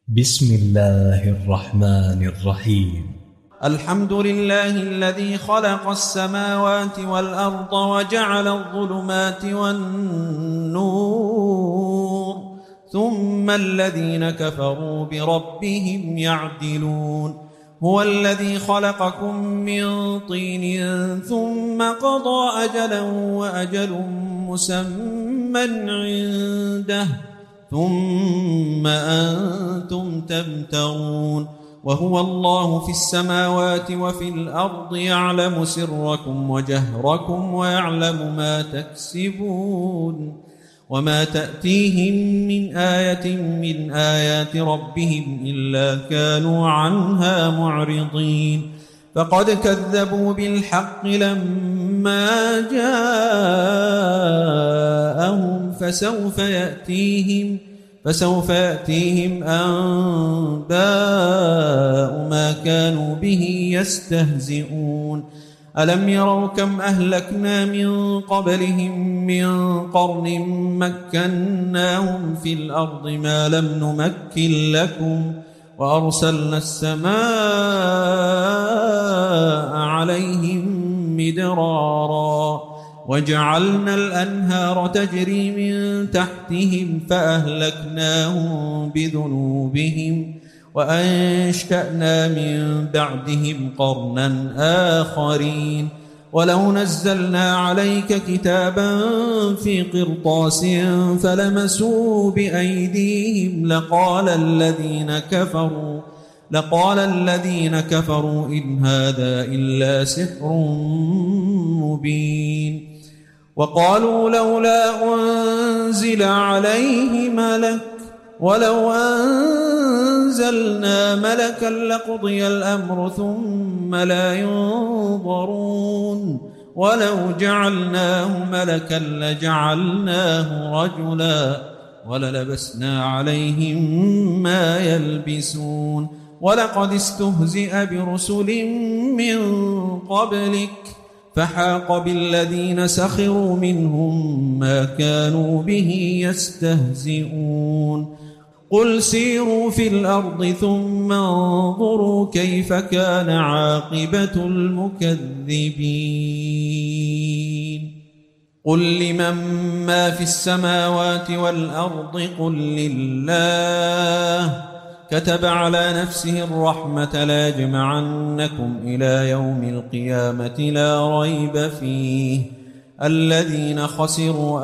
بسم الله الرحمن الرحيم. الحمد لله الذي خلق السماوات والأرض وجعل الظلمات والنور ثم الذين كفروا بربهم يعدلون. هو الذي خلقكم من طين ثم قضى أجلا وأجل مسمى عنده ثم أنتم تمترون. وهو الله في السماوات وفي الأرض يعلم سركم وجهركم ويعلم ما تكسبون. وما تأتيهم من آية من آيات ربهم إلا كانوا عنها معرضين. فقد كذبوا بالحق لما جاءهم فسوف يأتيهم أنباء ما كانوا به يستهزئون. ألم يروا كم أهلكنا من قبلهم من قرن مكناهم في الأرض ما لم نمكن لكم وأرسلنا السماء عليهم مدرارا وجعلنا الأنهار تجري من تحتهم فأهلكناهم بذنوبهم وأنشأنا من بعدهم قرنا آخرين. ولو نزلنا عليك كتابا في قرطاس فلمسوه بأيديهم لقال الذين كفروا إن هذا إلا سحر مبين. وقالوا لولا أنزل عليه ملك ولو أنزلنا ملكا لقضي الأمر ثم لا ينظرون. ولو جعلناه ملكا لجعلناه رجلا وللبسنا عليهم ما يلبسون. ولقد استهزئ برسل من قبلك فحاق بالذين سخروا منهم ما كانوا به يستهزئون. قل سيروا في الأرض ثم انظروا كيف كان عاقبة المكذبين. قل لمن ما في السماوات والأرض قل لله كتب على نفسه الرحمة ليجمعنكم إلى يوم القيامة لا ريب فيه. الذين خسروا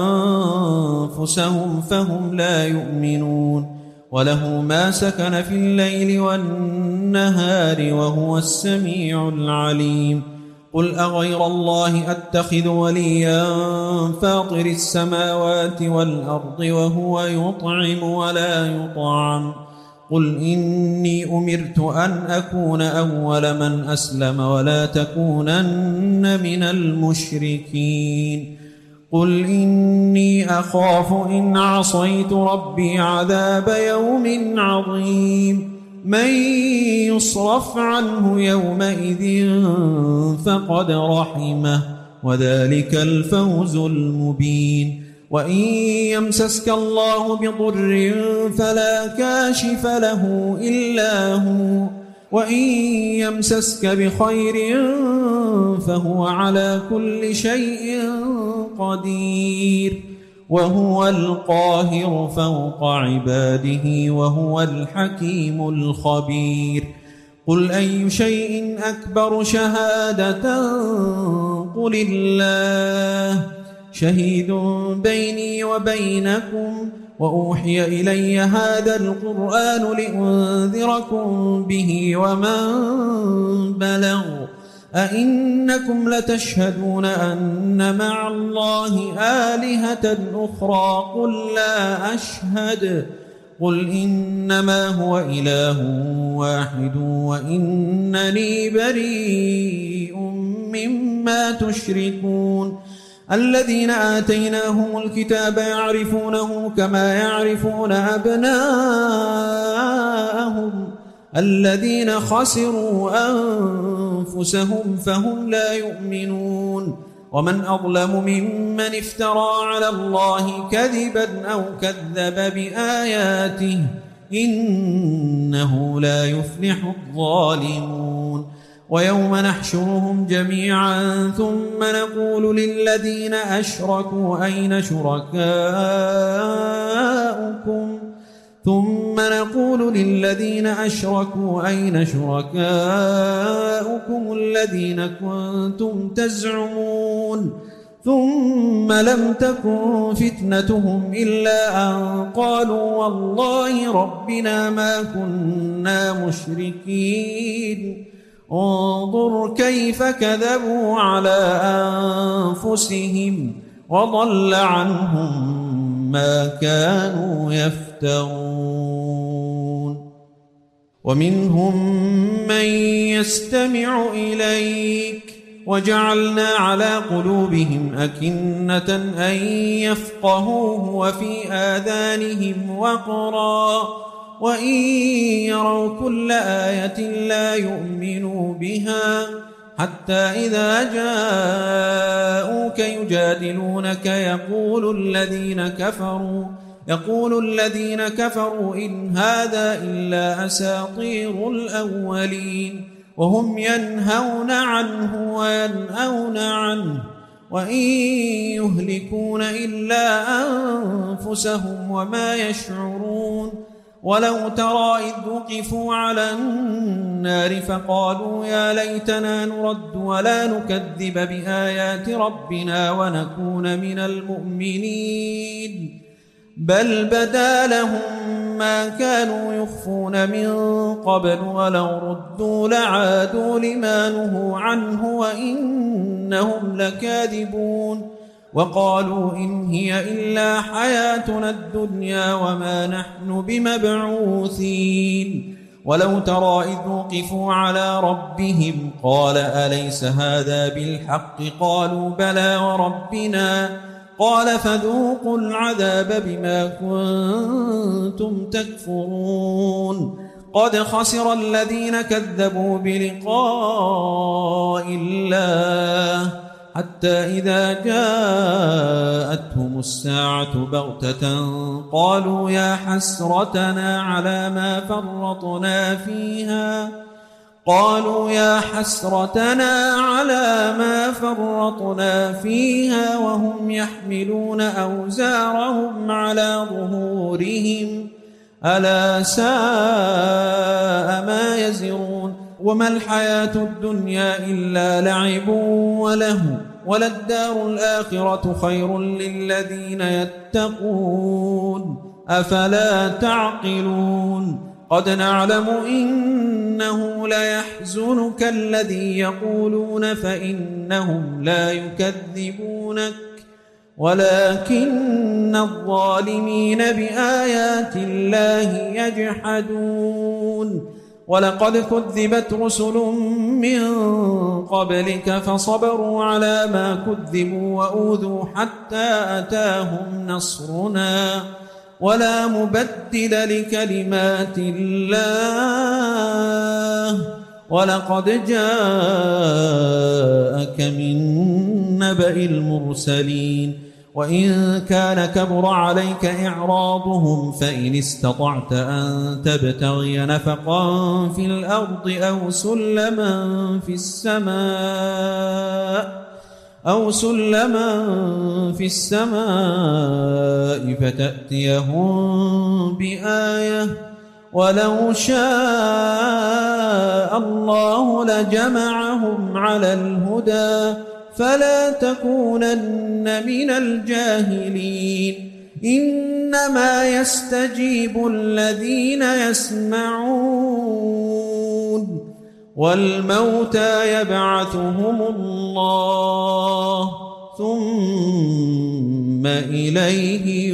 أنفسهم فهم لا يؤمنون. وله ما سكن في الليل والنهار وهو السميع العليم. قل أغير الله أتخذ وليا فاطر السماوات والأرض وهو يطعم ولا يطعم. قل إني أمرت أن أكون أول من أسلم ولا تكونن من المشركين. قل إني أخاف إن عصيت ربي عذاب يوم عظيم. من يصرف عنه يومئذ فقد رحمه وذلك الفوز المبين. وإن يمسسك الله بضر فلا كاشف له إلا هو وإن يمسسك بخير فهو على كل شيء قدير. وهو القاهر فوق عباده وهو الحكيم الخبير. قل أي شيء أكبر شهادة قل الله شهيد بيني وبينكم وأوحي إلي هذا القرآن لأنذركم به ومن بلغ. أئنكم لتشهدون أن مع الله آلهة أخرى قل لا أشهد. قل إنما هو إله واحد وإنني بريء مما تشركون. الذين آتيناهم الكتاب يعرفونه كما يعرفون أبناءهم الذين خسروا أنفسهم فهم لا يؤمنون. ومن أظلم ممن افترى على الله كذبا أو كذب بآياته إنه لا يفلح الظالمون ويوم نحشرهم جميعا ثم نقول للذين أشركوا أين شركاؤكم الذين كنتم تزعمون ثم لم تكن فتنتهم إلا أن قالوا والله ربنا ما كنا مشركين انظر كيف كذبوا على أنفسهم وضل عنهم ما كانوا يفترون ومنهم من يستمع إليك وجعلنا على قلوبهم أكنة أن يفقهوه وفي آذانهم وقرا وإن يروا كل آية لا يؤمنوا بها حتى إذا جاءوك يجادلونك يقول الذين كفروا إن هذا إلا أساطير الأولين وهم ينهون عنه وينأون عنه وإن يهلكون إلا أنفسهم وما يشعرون ولو ترى إذ وقفوا على النار فقالوا يا ليتنا نرد ولا نكذب بآيات ربنا ونكون من المؤمنين بل بدا لهم ما كانوا يخفون من قبل ولو ردوا لعادوا لما نهوا عنه وإنهم لكاذبون وقالوا إن هي إلا حياتنا الدنيا وما نحن بمبعوثين ولو ترى إذ وقفوا على ربهم قال أليس هذا بالحق قالوا بلى وربنا قال فذوقوا العذاب بما كنتم تكفرون قد خسر الذين كذبوا بلقاء الله حتى إذا جاءتهم الساعة بغتة قالوا يا حسرتنا على ما فرطنا فيها وهم يحملون أوزارهم على ظهورهم ألا ساء ما يزرون وما الحياة الدنيا إلا لعب وله وللدار الآخرة خير للذين يتقون أفلا تعقلون قد نعلم إنه ليحزنك الذي يقولون فإنهم لا يكذبونك ولكن الظالمين بآيات الله يجحدون ولقد كذبت رسل من قبلك فصبروا على ما كذبوا وأوذوا حتى أتاهم نصرنا ولا مبدل لكلمات الله ولقد جاءك من نبأ المرسلين وإن كان كبر عليك إعراضهم فإن استطعت أن تبتغي نفقا في الأرض أو سلما في السماء فتأتيهم بآية ولو شاء الله لجمعهم على الهدى فلا تكونن من الجاهلين إنما يستجيب الذين يسمعون والموتى يبعثهم الله ثم إليه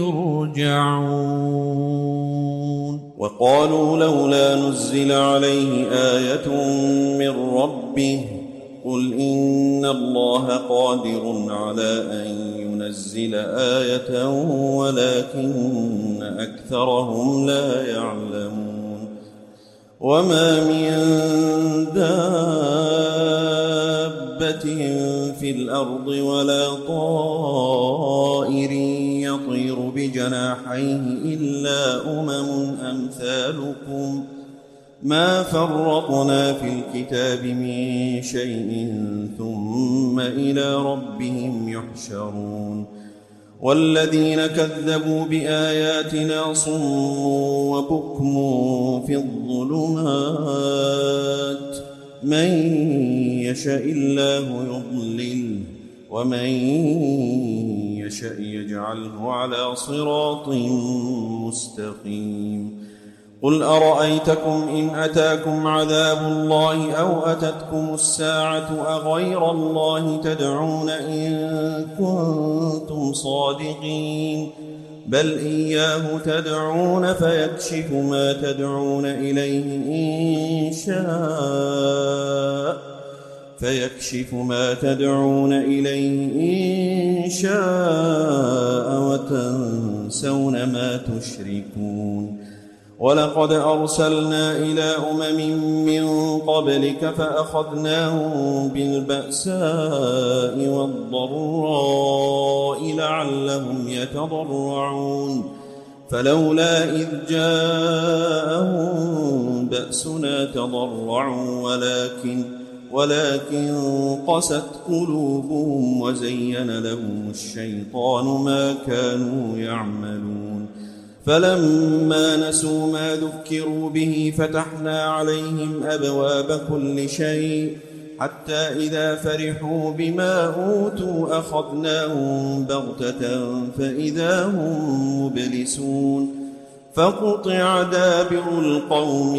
يرجعون وقالوا لولا نزل عليه آية من ربه قل إن الله قادر على أن ينزل آية ولكن أكثرهم لا يعلمون وما من دابة في الأرض ولا طائر يطير بجناحيه إلا أمثالكم ما فرطنا في الكتاب من شيء ثم إلى ربهم يحشرون والذين كذبوا بآياتنا صم وبكم في الظلمات من يشاء الله يضلل ومن يشاء يجعله على صراط مستقيم قل أرأيتكم إن أتاكم عذاب الله أو أتتكم الساعة أغير الله تدعون إن كنتم صادقين بل إياه تدعون فيكشف ما تدعون إليه إن شاء وتنسون ما تشركون ولقد أرسلنا إلى من قبلك فأخذناهم بالبأساء والضراء لعلهم يتضرعون فلولا إذ جاءهم بأسنا تضرعوا ولكن قست قلوبهم وزين لهم الشيطان ما كانوا يعملون فلما نسوا ما ذكروا به فتحنا عليهم أبواب كل شيء حتى إذا فرحوا بما أوتوا أخذناهم بغتة فإذا هم مبلسون فقطع دابر القوم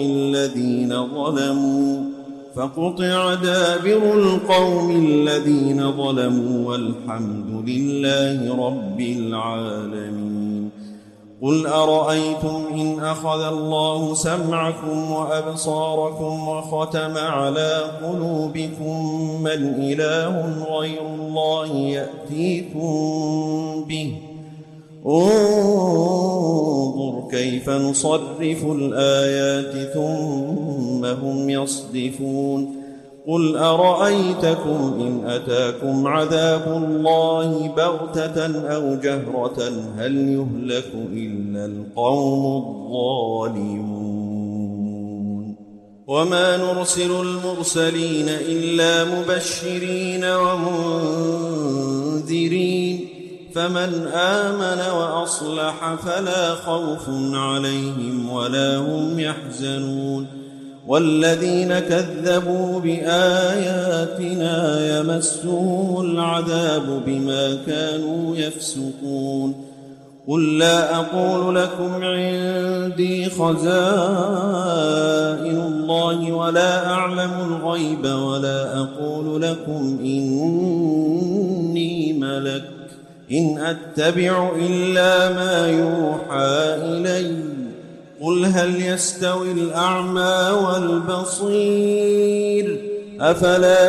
الذين ظلموا والحمد لله رب العالمين قل أرأيتم إن أخذ الله سمعكم وأبصاركم وختم على قلوبكم من إله غير الله يأتيكم به انظر كيف نصرف الآيات ثم هم يصدفون قل أرأيتكم إن أتاكم عذاب الله بغتة أو جهرة هل يهلك إلا القوم الظالمون وما نرسل المرسلين إلا مبشرين ومنذرين فمن آمن وأصلح فلا خوف عليهم ولا هم يحزنون والذين كذبوا بآياتنا يمسهم العذاب بما كانوا يفسقون قل لا أقول لكم عندي خزائن الله ولا أعلم الغيب ولا أقول لكم إني ملك إن أتبع إلا ما يوحى إلي قل هل يستوي الأعمى والبصير أفلا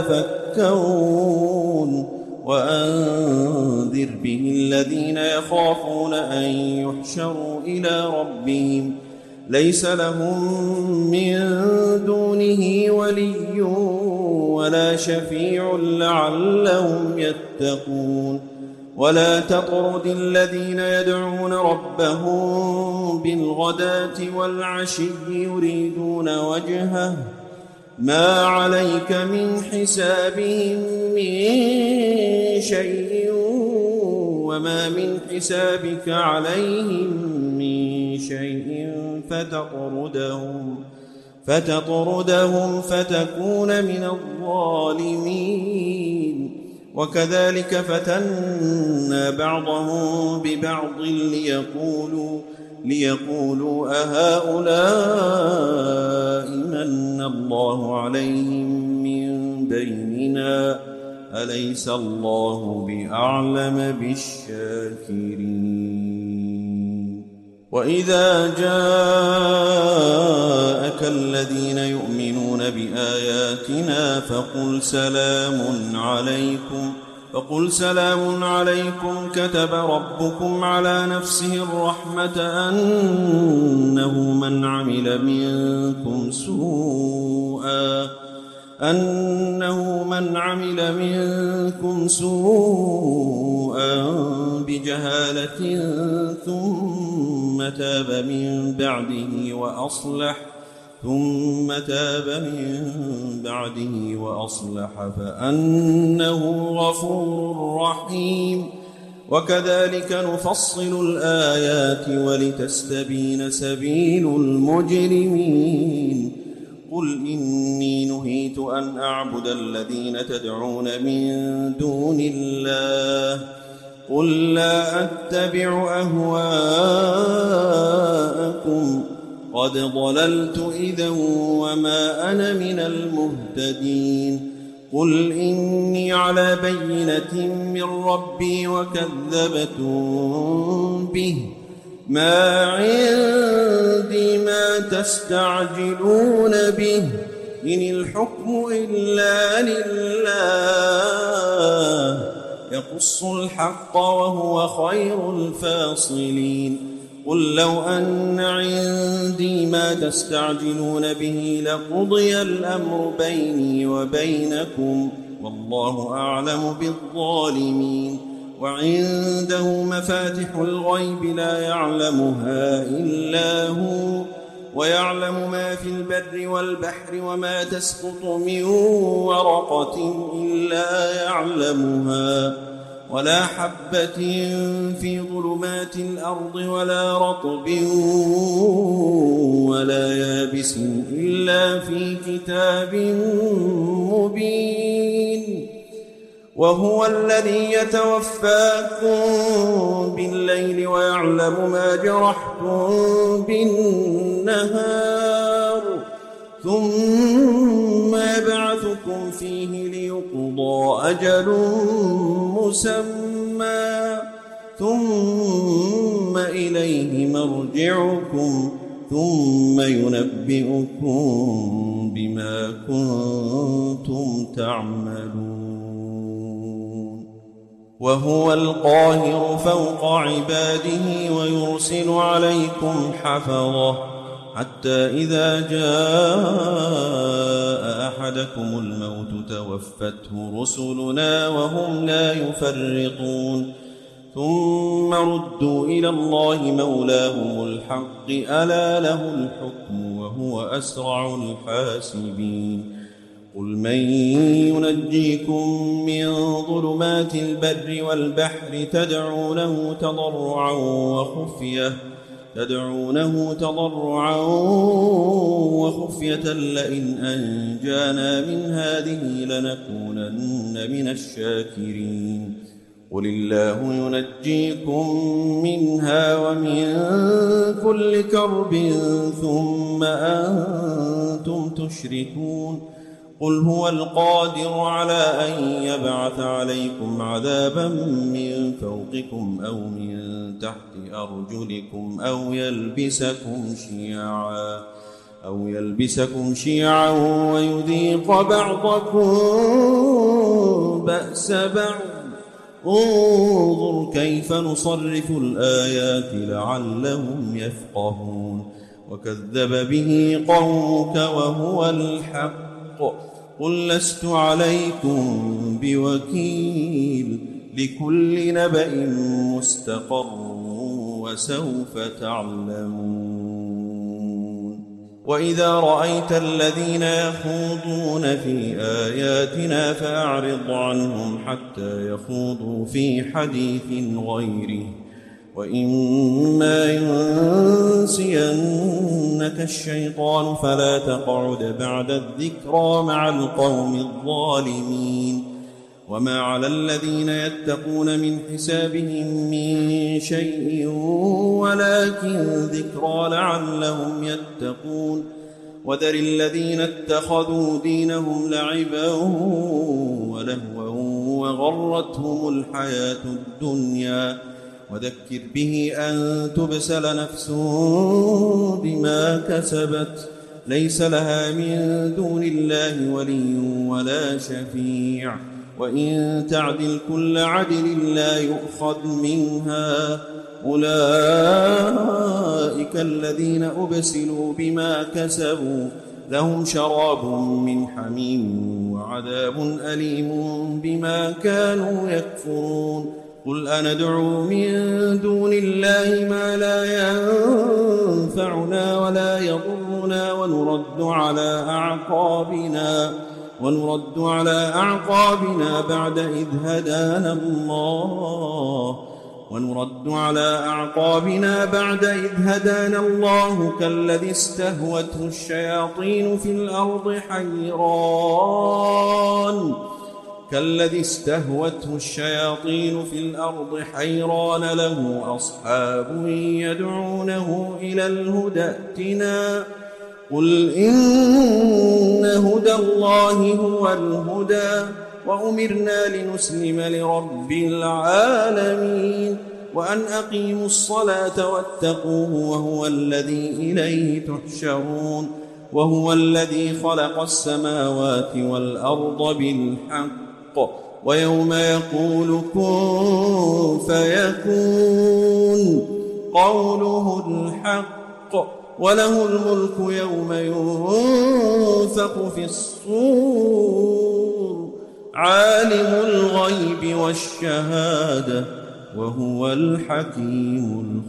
تتفكرون وأنذر به الذين يخافون أن يحشروا إلى ربهم ليس لهم من دونه ولي ولا شفيع لعلهم يتقون ولا تطرد الذين يدعون ربهم بالغداة والعشي يريدون وجهه ما عليك من حسابهم من شيء وما من حسابك عليهم من شيء فتطردهم فتكون من الظالمين وكذلك فتنا بعضهم ببعض ليقولوا أهؤلاء من الله عليهم من بيننا أليس الله بأعلم بالشاكرين وإذا جاءك الذين يؤمنون بآياتنا فقل سلام عليكم كتب ربكم على نفسه الرحمة أنه من عمل منكم سوءا بجهالة ثم تاب من بعده وأصلح فأنه غفور رحيم. وكذلك نفصل الآيات ولتستبين سبيل المجرمين. قل إني نهيت أن أعبد الذين تدعون من دون الله قل لا أتبع أهواءكم قد ضللت إذا وما أنا من المهتدين. قل إني على بينة من ربي وكذبتم به ما عندي ما تستعجلون به إن الحكم إلا لله يقص الحق وهو خير الفاصلين. قل لو أن عندي ما تستعجلون به لقضي الأمر بيني وبينكم والله أعلم بالظالمين. وعنده مفاتح الغيب لا يعلمها إلا هو ويعلم ما في البر والبحر وما تسقط من ورقة إلا يعلمها ولا حبة في ظلمات الأرض ولا رطب ولا يابس إلا في كتاب مبين. وهو الذي يتوفاكم بالليل ويعلم ما جرحتم بالنهار ثم يبعثكم فيه ليقضى أجل مسمى ثم إليه مرجعكم ثم ينبئكم بما كنتم تعملون. وهو القاهر فوق عباده ويرسل عليكم حفظة حتى إذا جاء أحدكم الموت توفته رسلنا وهم لا يفرطون ثم ردوا إلى الله مولاهم الحق ألا له الحكم وهو أسرع الحاسبين. قل من ينجيكم من ظلمات البر والبحر تدعونه تضرعا وخفية لئن أنجانا من هذه لنكونن من الشاكرين. قل الله ينجيكم منها ومن كل كرب ثم أنتم تشركون. قل هو القادر على أن يبعث عليكم عذابا من فوقكم أو من تحت أرجلكم أو يلبسكم شيعا ويذيق بعضكم بأس بعض. انظر كيف نصرف الآيات لعلهم يفقهون. وكذب به قومك وهو الحق قل لست عليكم بوكيل لكل نبأ مستقر وسوف تعلمون. وإذا رأيت الذين يخوضون في آياتنا فأعرض عنهم حتى يخوضوا في حديث غيره وإما ينسينك الشيطان فلا تقعد بعد الذكرى مع القوم الظالمين. وما على الذين يتقون من حسابهم من شيء ولكن ذكرى لعلهم يتقون. وذر الذين اتخذوا دينهم لعبا ولهوا وغرتهم الحياة الدنيا وذكر به أن تبسل نفس بما كسبت ليس لها من دون الله ولي ولا شفيع وإن تعدل كل عدل لا يؤخذ منها. أولئك الذين أبسلوا بما كسبوا لهم شراب من حميم وعذاب أليم بما كانوا يكفرون. قل أندعو من دون الله ما لا ينفعنا ولا يضرنا ونرد على أعقابنا بعد إذ هدانا الله كالذي استهوته الشياطين في الأرض حيران له أصحاب يدعونه إلى الهدى ائتنا قل إن هدى الله هو الهدى وأمرنا لنسلم لرب العالمين وأن أقيموا الصلاة واتقوه وهو الذي إليه تحشرون وهو الذي خلق السماوات والأرض بالحق ويوم يقول كن فيكون قوله الحق وله الملك يوم ينفخ في الصور عالم الغيب والشهادة وهو الحكيم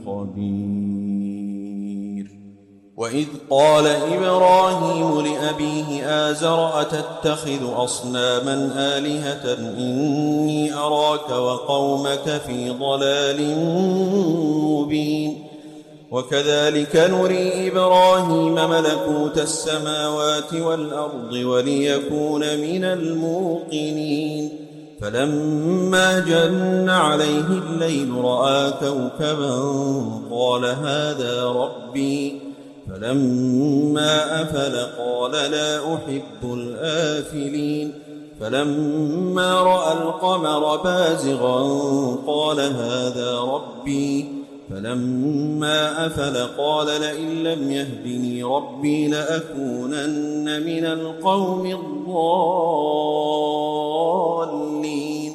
الخبير وإذ قال إبراهيم لأبيه آزر أتتخذ أصناما آلهة إني أراك وقومك في ضلال مبين وكذلك نري إبراهيم ملكوت السماوات والأرض وليكون من الموقنين فلما جن عليه الليل رأى كوكبا قال هذا ربي فلما أفل قال لا أحب الآفلين فلما رأى القمر بازغا قال هذا ربي فلما أفل قال لئن لم يهدني ربي لأكونن من القوم الضالين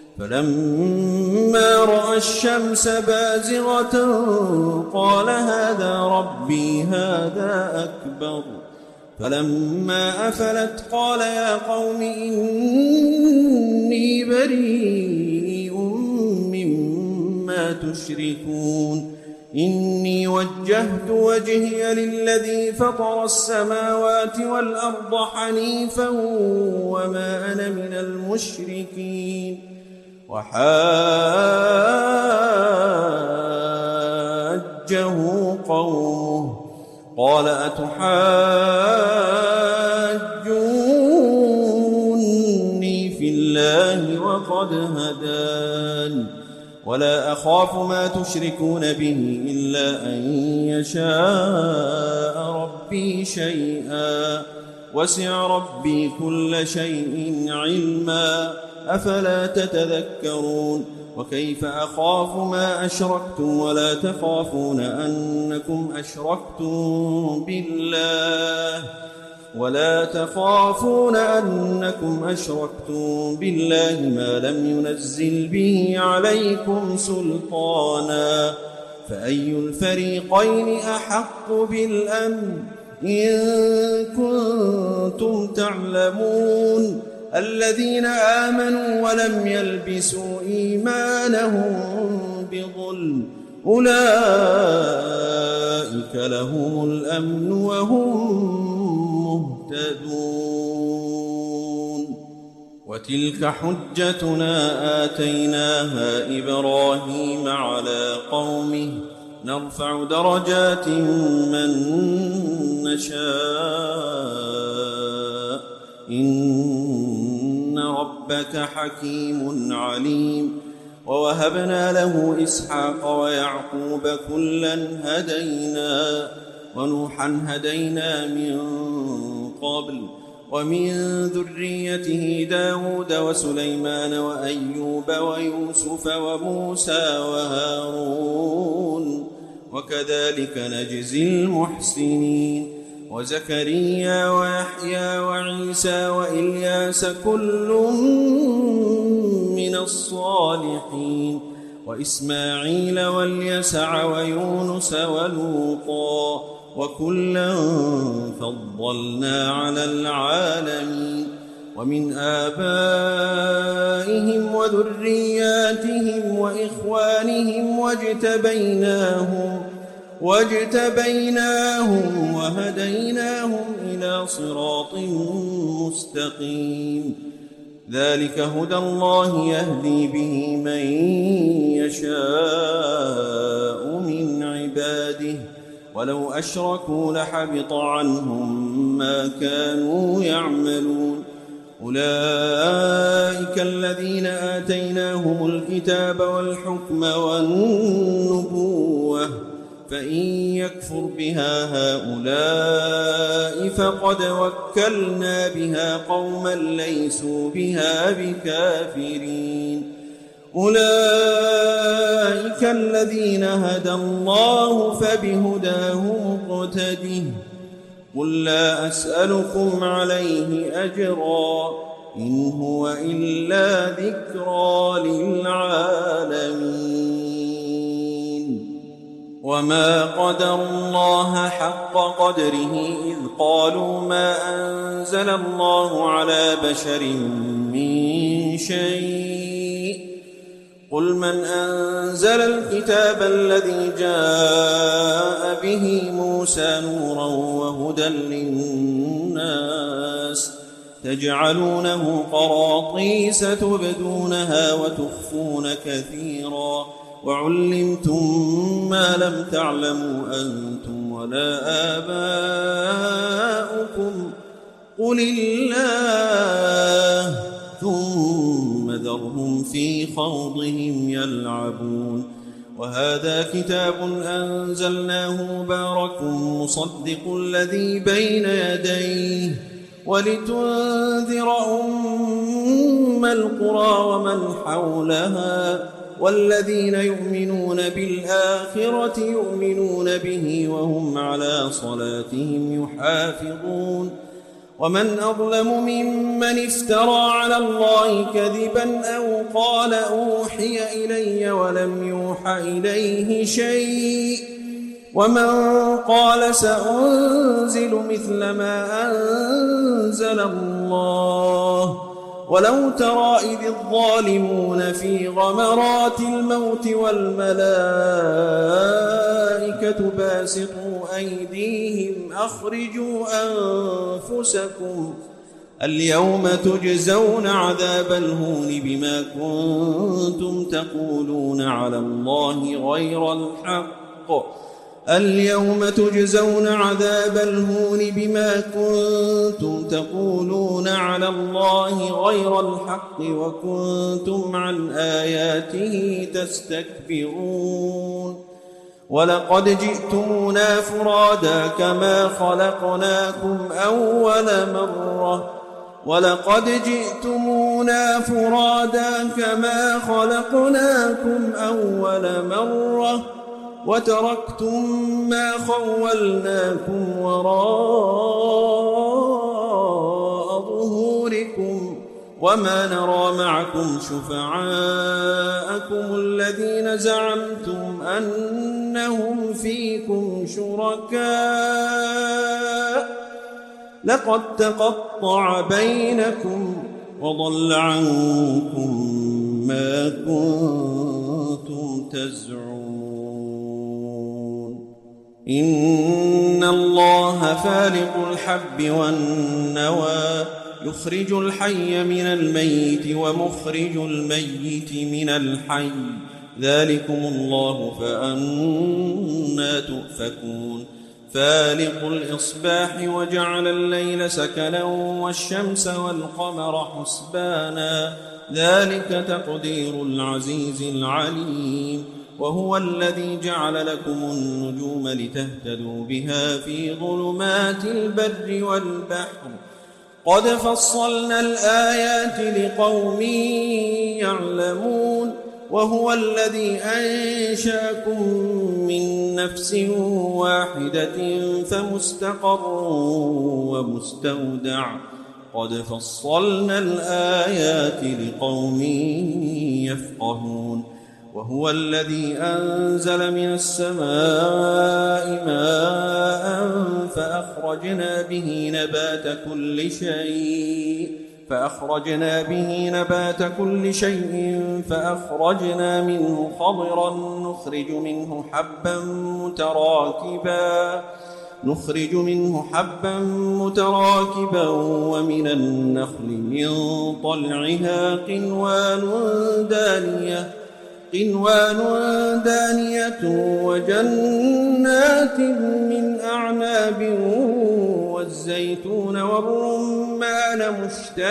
فلما رأى الشمس بازغة قال هذا ربي هذا أكبر فلما أفلت قال يا قوم إني بريء مما تشركون إني وجهت وجهي للذي فطر السماوات والأرض حنيفا وما أنا من المشركين وحاجه قومه قال أتحاجوني في الله وقد هدان ولا أخاف ما تشركون به إلا أن يشاء ربي شيئا وسع ربي كل شيء علما أفلا تتذكرون وكيف أخاف ما أشركتم ولا تخافون أنكم أشركتم بالله ما لم ينزل به عليكم سلطانا فأي الفريقين أحق بالأمن إن كنتم تعلمون الذين آمنوا ولم يلبسوا إيمانهم بظلم أولئك لهم الأمن وهم مهتدون وتلك حجتنا آتيناها إبراهيم على قومه نرفع درجات من نشاء إن ربك حكيم عليم ووهبنا له إسحاق ويعقوب كلا هدينا ونوحا هدينا من قبل ومن ذريته داود وسليمان وأيوب ويوسف وموسى وهارون وكذلك نجزي المحسنين وزكريا ويحيى وعيسى وإلياس كل من الصالحين وإسماعيل واليسع ويونس ولوطا وكلا فضلنا على العالمين ومن آبائهم وذرياتهم وإخوانهم واجتبيناهم وهديناهم إلى صراط مستقيم ذلك هدى الله يهدي به من يشاء من عباده ولو أشركوا لحبط عنهم ما كانوا يعملون أولئك الذين آتيناهم الكتاب والحكم والنبوة فإن يكفر بها هؤلاء فقد وكلنا بها قوما ليسوا بها بكافرين أولئك الذين هدى الله فبهداه مقتده قل لا أسألكم عليه أجرا إن هو إلا ذكرى للعالمين وما قدروا الله حق قدره إذ قالوا ما أنزل الله على بشر من شيء قل من أنزل الكتاب الذي جاء به موسى نورا وهدى للناس تجعلونه قراطيس تبدونها وتخفون كثيرا وعلمتم ما لم تعلموا أنتم ولا آباؤكم قل الله ثم ذرهم في خوضهم يلعبون وهذا كتاب أنزلناه مبارك مصدق الذي بين يديه ولتنذر أم القرى ومن حولها والذين يؤمنون بالآخرة يؤمنون به وهم على صلاتهم يحافظون ومن أظلم ممن افترى على الله كذبا أو قال أوحي إلي ولم يوح إليه شيء ومن قال سأنزل مثل ما أنزل الله ولو ترى إذ الظالمون في غمرات الموت والملائكة باسطوا أيديهم أخرجوا أنفسكم اليوم تجزون عذاب الهون بما كنتم تقولون على الله غير الحق اليوم تجزون عذاب الهون بما كنتم تقولون على الله غير الحق وكنتم عن آياته تستكبرون ولقد جئتمونا فرادا كما خلقناكم أول مرة وتركتم ما خولناكم وراء ظهوركم وما نرى معكم شفعاءكم الذين زعمتم أنهم فيكم شركاء لقد تقطع بينكم وضل عنكم ما كنتم تزعمون إن الله فالق الحب والنوى يخرج الحي من الميت ومخرج الميت من الحي ذلكم الله فأنى تؤفكون فالق الإصباح وجعل الليل سكنا والشمس والقمر حسبانا ذلك تقدير العزيز العليم وهو الذي جعل لكم النجوم لتهتدوا بها في ظلمات البر والبحر قد فصلنا الآيات لقوم يعلمون وهو الذي أنشأكم من نفس واحدة فمستقر ومستودع قد فصلنا الآيات لقوم يفقهون وهو الذي أنزل من السماء ماء فأخرجنا به نبات كل شيء فأخرجنا به نبات كل شيء فأخرجنا منه خضرا نخرج منه حبا متراكبا ومن النخل من طلعها قنوان دانية وجنات من أعناب والزيتون والرمان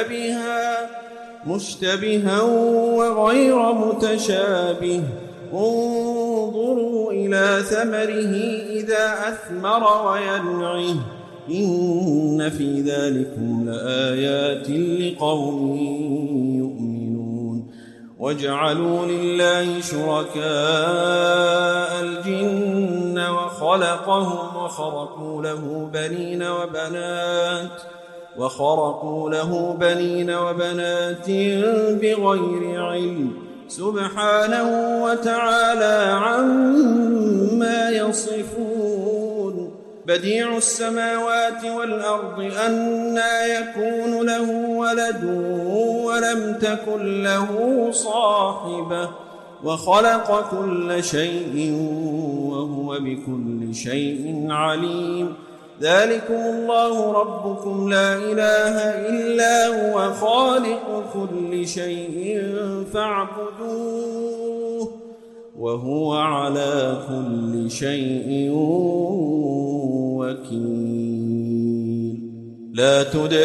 مشتبها وغير متشابه انظروا إلى ثمره إذا أثمر وينعه إن في ذلكم لآيات لقوم يؤمنون وجعلوا لله شركاء الجن وخلقهم وخرقوا له بنين وبنات بغير علم سبحانه وتعالى عما يصفون بديع السماوات والأرض أنى يكون له ولد ولم تكن له صاحبة وخلق كل شيء وهو بكل شيء عليم ذلكم الله ربكم لا إله إلا هو خالق كل شيء فاعبدوه وهو على كل شيء وكيل لا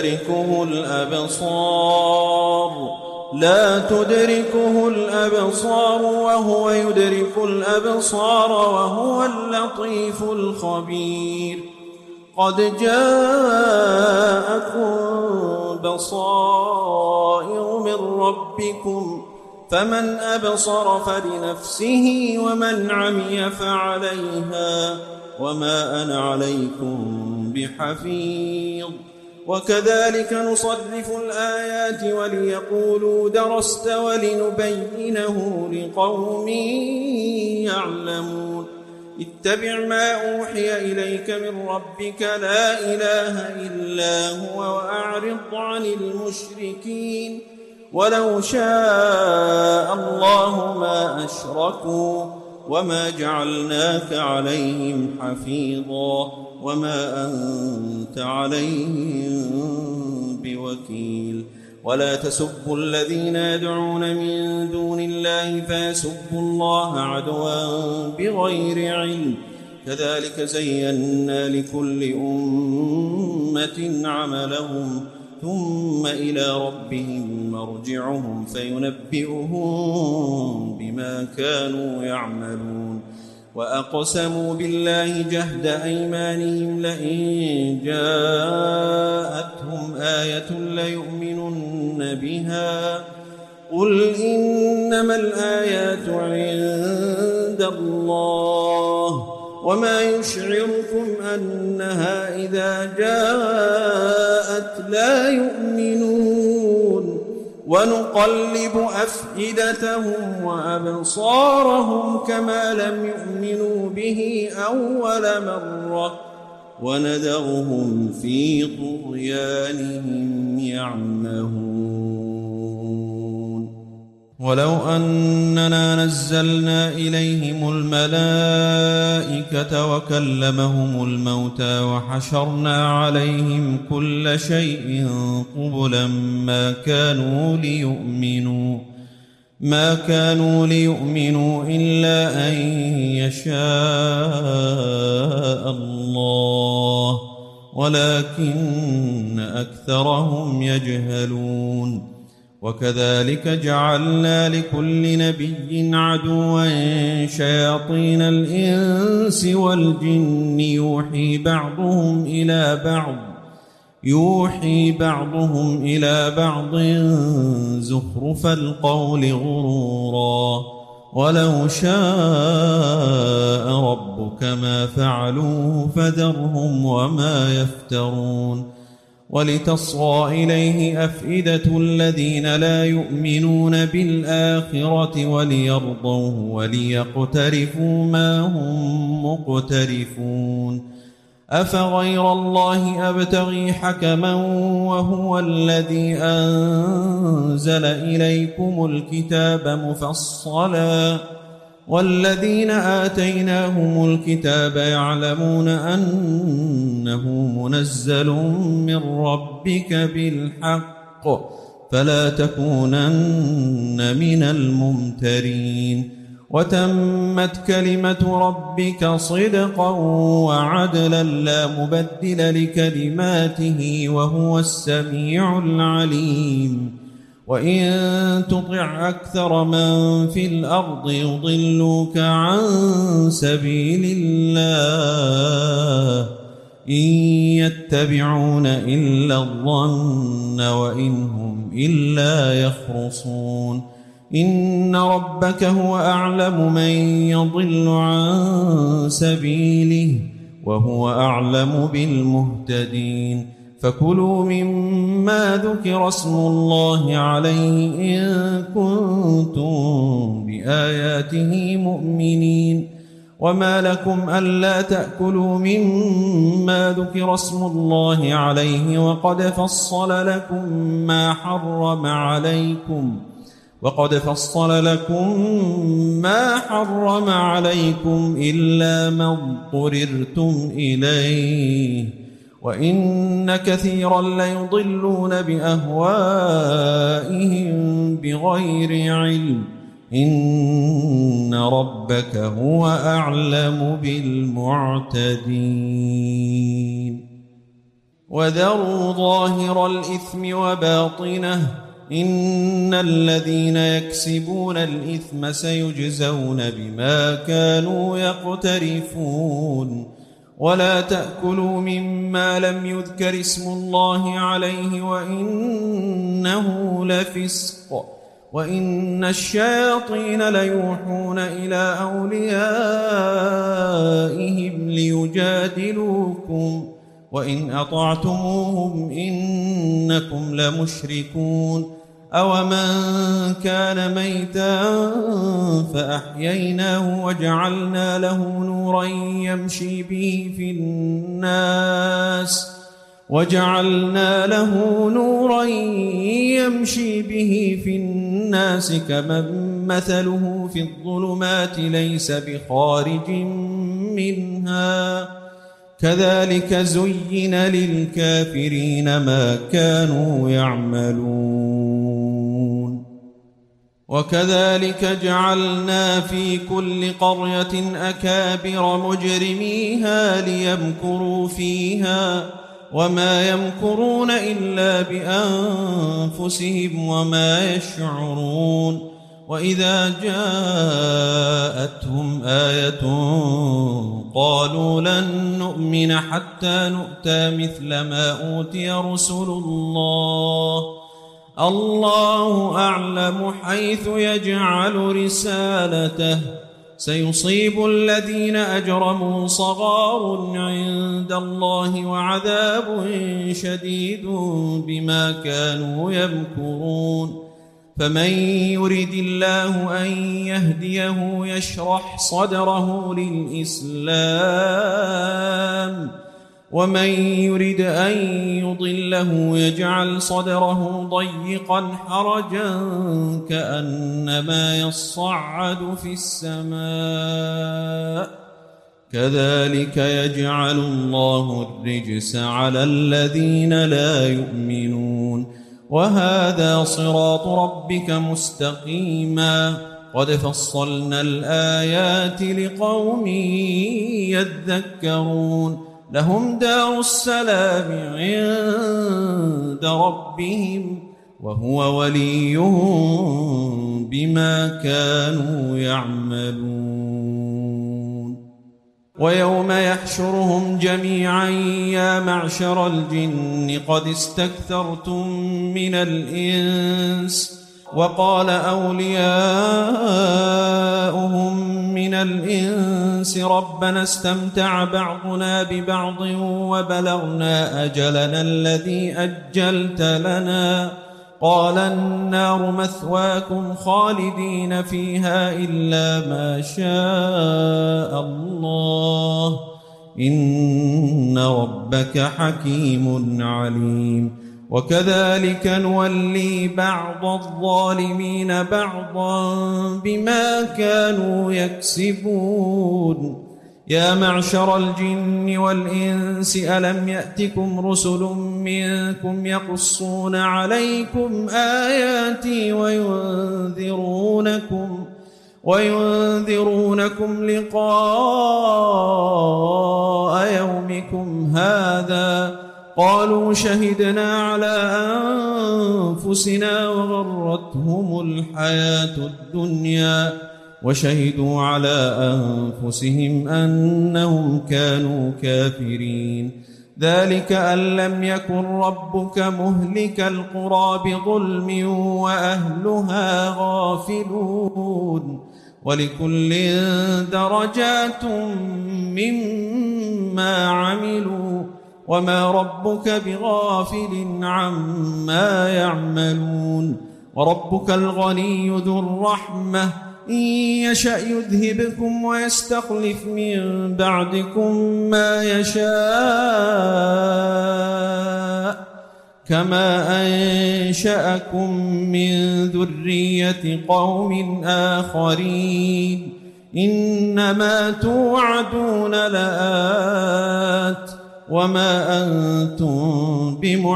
تدركه الأبصار وهو يدرك الأبصار وهو اللطيف الخبير قد جاءكم بصائر من ربكم فمن أبصر فلنفسه ومن عمي فعليها وما أنا عليكم بحفيظ وكذلك نصرف الآيات وليقولوا درست ولنبينه لقوم يعلمون اتبع ما أوحي إليك من ربك لا إله إلا هو وأعرض عن المشركين ولو شاء الله ما أشركوا وما جعلناك عليهم حفيظا وما أنت عليهم بوكيل ولا تسبوا الذين يدعون من دون الله فيسبوا الله عدوا بغير علم كذلك زينا لكل أمة عملهم ثم إلى ربهم مرجعهم فينبئهم بما كانوا يعملون وأقسموا بالله جهد أيمانهم لئن جاءتهم آية ليؤمنن بها قل إنما الآيات عند الله وما يشعركم أنها إذا جاءت لا يؤمنون ونقلب أفئدتهم وأبصارهم كما لم يؤمنوا به أول مرة وندرهم في طغيانهم يعمهون ولو أننا نزلنا إليهم الملائكة وكلمهم الموتى وحشرنا عليهم كل شيء قبلا ما كانوا ليؤمنوا إلا أن يشاء الله ولكن أكثرهم يجهلون وكذلك جعلنا لكل نبي عدوا شياطين الإنس والجن يوحي بعضهم إلى بعض زخرف القول غرورا ولو شاء ربك ما فعلوه فذرهم وما يفترون ولتصغى إليه أفئدة الذين لا يؤمنون بالآخرة وليرضوه وليقترفوا ما هم مقترفون أفغير الله أبتغي حكما وهو الذي أنزل إليكم الكتاب مفصلا والذين آتيناهم الكتاب يعلمون أنه منزل من ربك بالحق فلا تكونن من الممترين وتمت كلمة ربك صدقا وعدلا لا مبدل لكلماته وهو السميع العليم وإن تطع أكثر من في الأرض يضلوك عن سبيل الله إن يتبعون إلا الظن وإن هم إلا يخرصون إن ربك هو أعلم من يضل عن سبيله وهو أعلم بالمهتدين فكلوا مما ذكر اسم الله عليه إن كنتم بآياته مؤمنين وما لكم ألا تأكلوا مما ذكر اسم الله عليه وقد فصل لكم ما حرم عليكم إلا ما اضطررتم إليه وإن كثيرا ليضلون بأهوائهم بغير علم إن ربك هو أعلم بالمعتدين وذروا ظاهر الإثم وباطنه إن الذين يكسبون الإثم سيجزون بما كانوا يقترفون ولا تأكلوا مما لم يذكر اسم الله عليه وإنه لفسق وإن الشياطين ليوحون إلى أوليائهم ليجادلوكم وإن أطعتموهم إنكم لمشركون أومن كان ميتا فأحييناه وجعلنا له نورا يمشي به في الناس كمن مثله في الظلمات ليس بخارج منها كذلك زين للكافرين ما كانوا يعملون وكذلك جعلنا في كل قرية أكابر مجرميها ليمكروا فيها وما يمكرون إلا بأنفسهم وما يشعرون وإذا جاءتهم آية قالوا لن نؤمن حتى نؤتى مثل ما أوتي رسل الله أعلم حيث يجعل رسالته سيصيب الذين أجرموا صغار عند الله وعذاب شديد بما كانوا يمكرون فمن يرد الله أن يهديه يشرح صدره للإسلام ومن يرد أن يضله يجعل صدره ضيقا حرجا كأنما يصعد في السماء كذلك يجعل الله الرجس على الذين لا يؤمنون وهذا صراط ربك مستقيما قد فصلنا الآيات لقوم يذكرون لهم دار السلام عند ربهم وهو وليهم بما كانوا يعملون ويوم يحشرهم جميعا يا معشر الجن قد استكثرتم من الإنس وقال أولياؤهم من الإنس ربنا استمتع بعضنا ببعض وبلغنا أجلنا الذي أجلت لنا قال النار مثواكم خالدين فيها إلا ما شاء الله إن ربك حكيم عليم وكذلك نولي بعض الظالمين بعضا بما كانوا يكسبون يا معشر الجن والإنس ألم يأتكم رسل منكم يقصون عليكم آياتي وينذرونكم لقاء يومكم هذا قالوا شهدنا على أنفسنا وغرتهم الحياة الدنيا وشهدوا على أنفسهم أنهم كانوا كافرين ذلك أن لم يكن ربك مهلك القرى بظلم وأهلها غافلون ولكل درجات مما عملوا وما ربك بغافل عما يعملون وربك الغني ذو الرحمة إن يشأ يذهبكم ويستخلف من بعدكم ما يشاء كما أنشأكم من ذرية قوم آخرين إنما توعدون لآت وما أنتم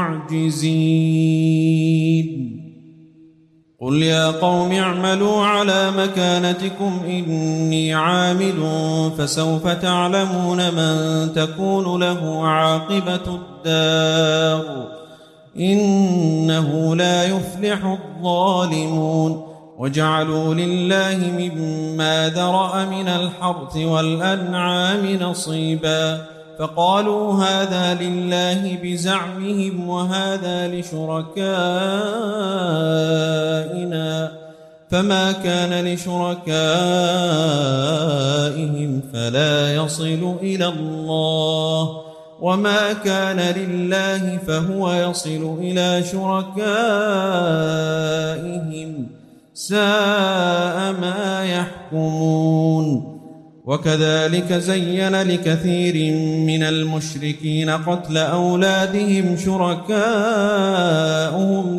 بمعجزين قل يا قوم اعملوا على مكانتكم إني عامل فسوف تعلمون من تكون له عاقبة الدار إنه لا يفلح الظالمون وجعلوا لله مما ذرأ من الحرث والأنعام نصيبا فقالوا هذا لله بزعمهم وهذا لشركائنا فما كان لشركائهم فلا يصل إلى الله وما كان لله فهو يصل إلى شركائهم ساء ما يحكمون وكذلك زين لكثير من المشركين قتل أولادهم شركاؤهم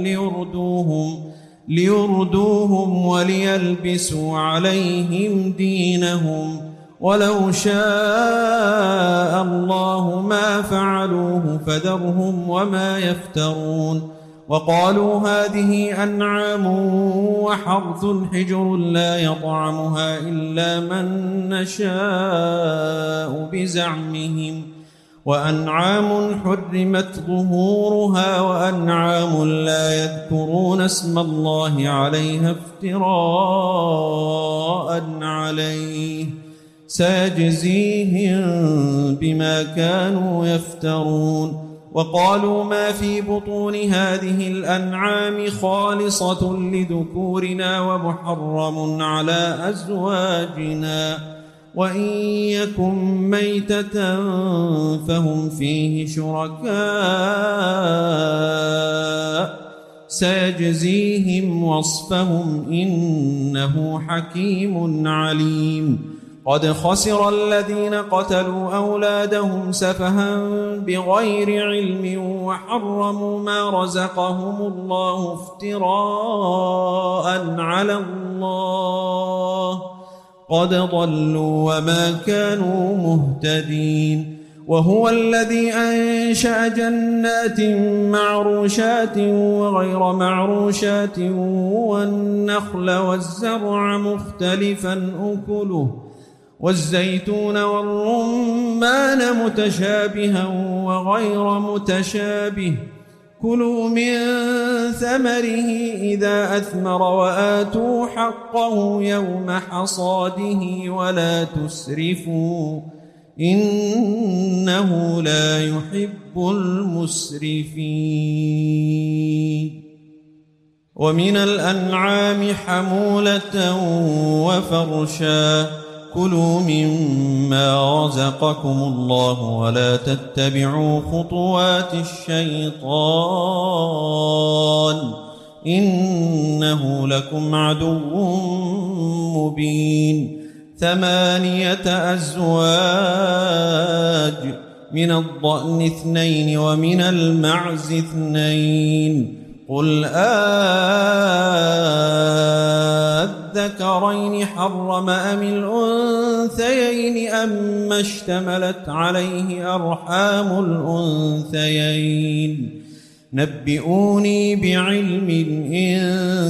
ليردوهم وليلبسوا عليهم دينهم ولو شاء الله ما فعلوه فذرهم وما يفترون وقالوا هذه أنعام وحرث حجر لا يطعمها إلا من نشاء بزعمهم وأنعام حرمت ظهورها وأنعام لا يذكرون اسم الله عليها افتراء عليه سيجزيهم بما كانوا يفترون وقالوا ما في بطون هذه الأنعام خالصة لذكورنا ومحرم على أزواجنا وإن يكن ميتة فهم فيه شركاء سيجزيهم وصفهم إنه حكيم عليم قد خسر الذين قتلوا أولادهم سفها بغير علم وحرموا ما رزقهم الله افتراء على الله قد ضلوا وما كانوا مهتدين وهو الذي أنشأ جنات معروشات وغير معروشات والنخل والزرع مختلفا أكله والزيتون والرمان متشابها وغير متشابه كلوا من ثمره إذا أثمر وآتوا حقه يوم حصاده ولا تسرفوا إنه لا يحب المسرفين ومن الأنعام حمولة وفرشا كلوا مما رزقكم الله ولا تتبعوا خطوات الشيطان إنه لكم عدو مبين 8 أزواج من الضأن 2 ومن المعز 2 قل الذكرين حرم أم الأنثيين أما اشتملت عليه أرحام الأنثيين نبئوني بعلم إن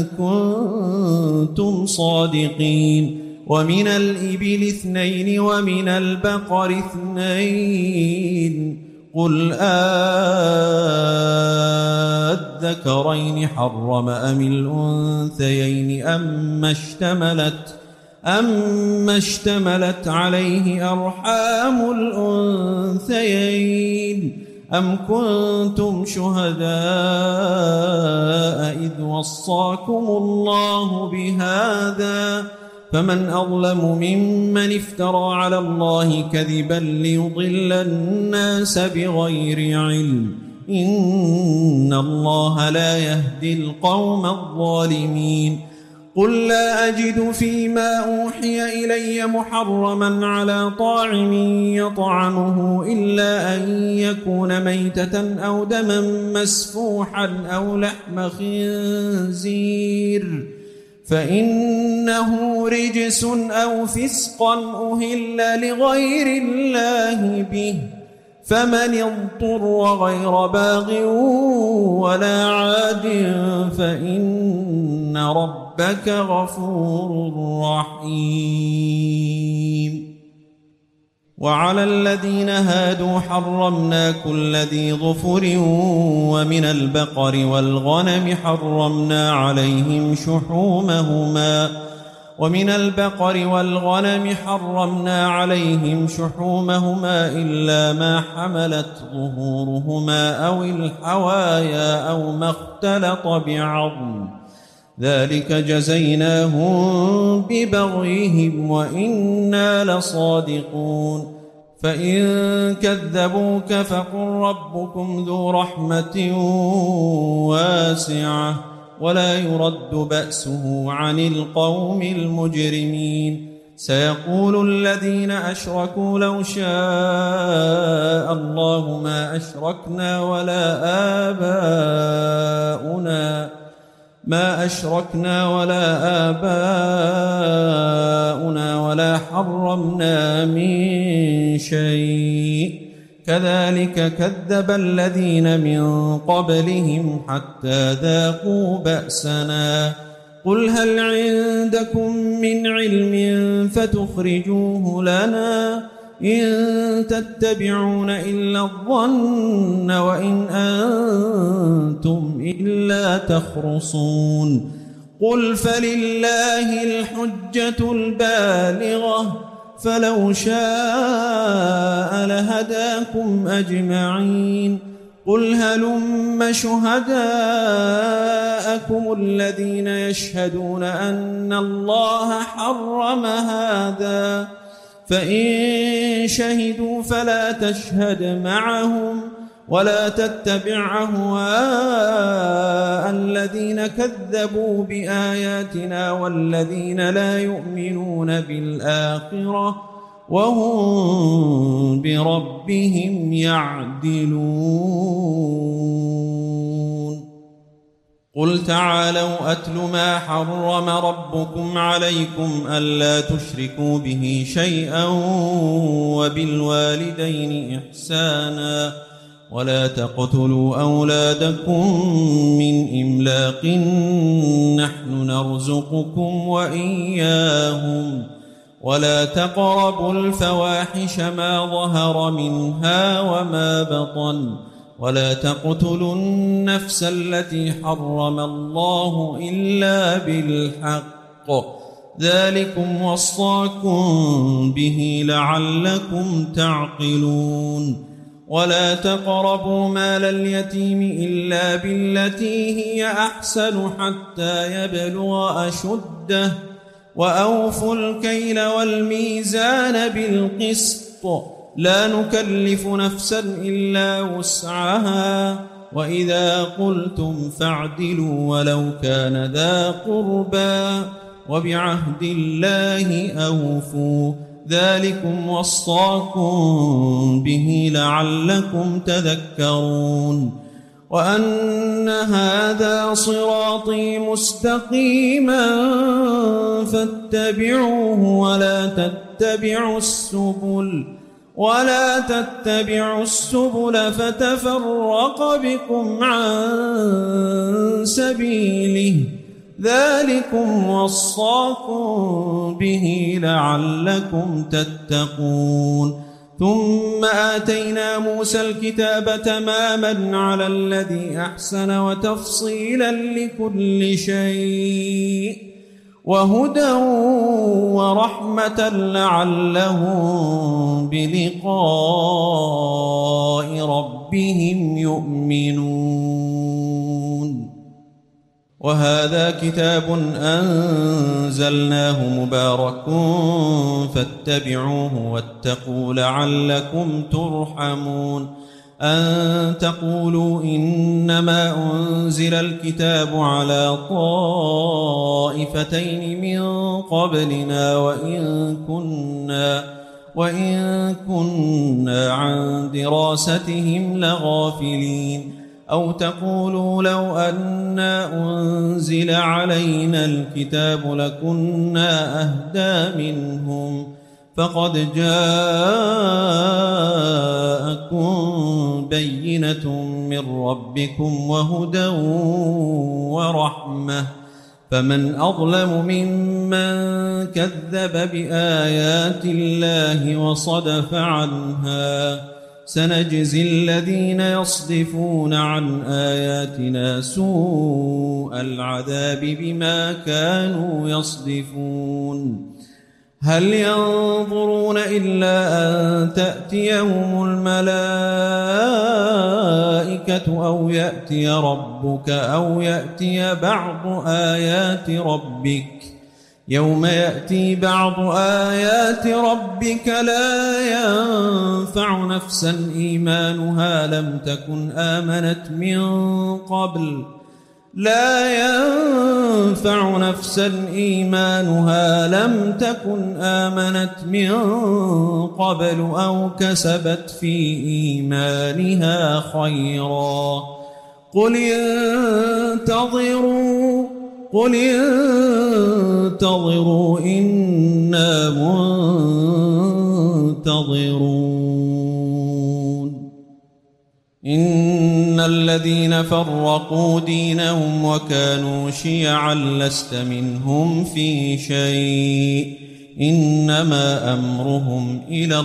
كنتم صادقين ومن الإبل 2 ومن البقر 2 قل الذكرين حرم أم الأنثيين أما اشتملت عليه أرحام الأنثيين أم كنتم شهداء إذ وصاكم الله بهذا فمن أظلم ممن افترى على الله كذبا ليضل الناس بغير علم إن الله لا يهدي القوم الظالمين قل لا أجد فيما أوحي إلي محرما على طاعم يطعمه إلا أن يكون ميتة أو دما مسفوحا أو لحم خنزير فإنه رجس أو فسقا أهل لغير الله به فمن اضطر غير باغ ولا عاد فإن ربك غفور رحيم وعلى الذين هادوا حرمنا كل ذي ظفر ومن البقر والغنم حرمنا عليهم شحومهما إلا ما حملت ظهورهما أو الحوايا أو ما اختلط بعظم ذلك جزيناهم ببغيهم وإنا لصادقون فإن كذبوك فقل ربكم ذو رحمة واسعة ولا يرد بأسه عن القوم المجرمين سيقول الذين أشركوا لو شاء الله ما أشركنا ولا آباؤنا ولا حرمنا من شيء كذلك كذب الذين من قبلهم حتى ذاقوا بأسنا قل هل عندكم من علم فتخرجوه لنا إن تتبعون إلا الظن وإن أنتم إلا تخرصون قل فلله الحجة البالغة فلو شاء لهداكم أجمعين قل هلم شهداءكم الذين يشهدون أن الله حرم هذا فإن شهدوا فلا تشهد معهم ولا تتبع أهواء الذين كذبوا بآياتنا والذين لا يؤمنون بالآخرة وهم بربهم يعدلون قل تعالوا أتل ما حرم ربكم عليكم ألا تشركوا به شيئا وبالوالدين إحسانا ولا تقتلوا أولادكم من إملاق نحن نرزقكم وإياهم ولا تقربوا الفواحش ما ظهر منها وما بطن ولا تقتلوا النفس التي حرم الله إلا بالحق ذلكم وصاكم به لعلكم تعقلون ولا تقربوا مال اليتيم إلا بالتي هي أحسن حتى يبلغ أشده وأوفوا الكيل والميزان بالقسط لا نكلف نفسا إلا وسعها وإذا قلتم فاعدلوا ولو كان ذا قربى وبعهد الله أوفوا ذلكم وصاكم به لعلكم تذكرون وأن هذا صراطي مستقيما فاتبعوه ولا تتبعوا السبل فتفرق بكم عن سبيله ذلكم وصاكم به لعلكم تتقون ثم آتينا موسى الكتاب تماما على الذي أحسن وتفصيلا لكل شيء وهدى ورحمة لعلهم بلقاء ربهم يؤمنون وهذا كتاب أنزلناه مبارك فاتبعوه واتقوا لعلكم ترحمون أن تقولوا إنما أنزل الكتاب على طائفتين من قبلنا وإن كنا عن دراستهم لغافلين أو تقولوا لو أنا أنزل علينا الكتاب لكنا أهدى منهم فقد جاءكم بينة من ربكم وهدى ورحمة فمن أظلم ممن كذب بآيات الله وصدف عنها سنجزي الذين يصدفون عن آياتنا سوء العذاب بما كانوا يصدفون هل ينظرون إلا أن تأتيهم الملائكة أو يأتي ربك أو يأتي بعض آيات ربك يوم يأتي بعض آيات ربك لا ينفع نفسا إيمانها لم تكن آمنت من قبل أو كسبت في إيمانها خيرا قل انتظروا إنا منتظرون إن الذين فرقوا دينهم وكانوا شيعا لست منهم في شيء إنما أمرهم إلى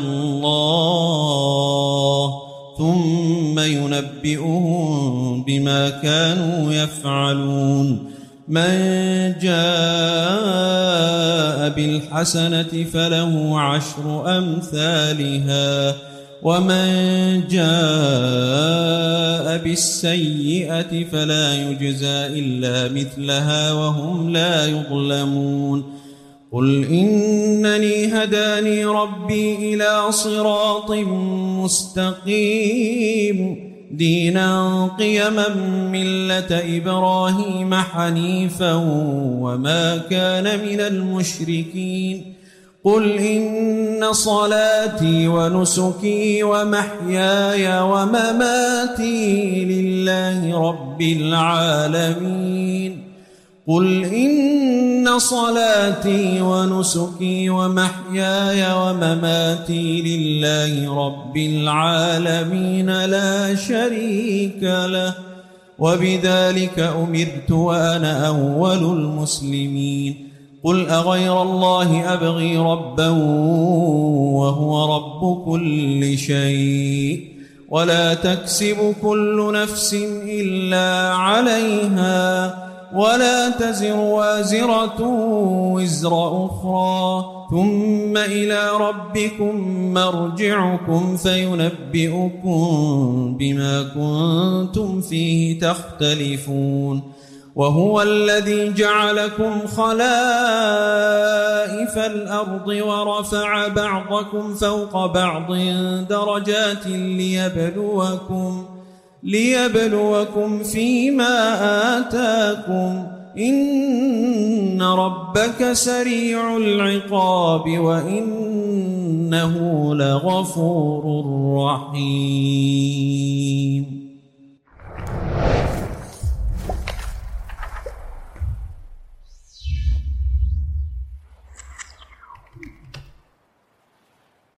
الله ثم ينبئهم بما كانوا يفعلون من جاء بالحسنة فله 10 أمثالها ومن جاء بالسيئة فلا يجزى إلا مثلها وهم لا يظلمون قل إنني هداني ربي إلى صراط مستقيم دينا قيما ملة إبراهيم حنيفا وما كان من المشركين قل إن صلاتي ونسكي ومحياي ومماتي لله رب العالمين قل إن صلاتي ونسكي ومحياي ومماتي لله رب العالمين لا شريك له وبذلك أمرت وأنا أول المسلمين قل أغير الله أبغي ربا وهو رب كل شيء ولا تكسب كل نفس إلا عليها ولا تزر وازرة وزر أخرى ثم إلى ربكم مرجعكم فينبئكم بما كنتم فيه تختلفون وهو الذي جعلكم خلائف الأرض ورفع بعضكم فوق بعض درجات ليبلوكم فيما آتاكم إن ربك سريع العقاب وإنه لغفور رحيم.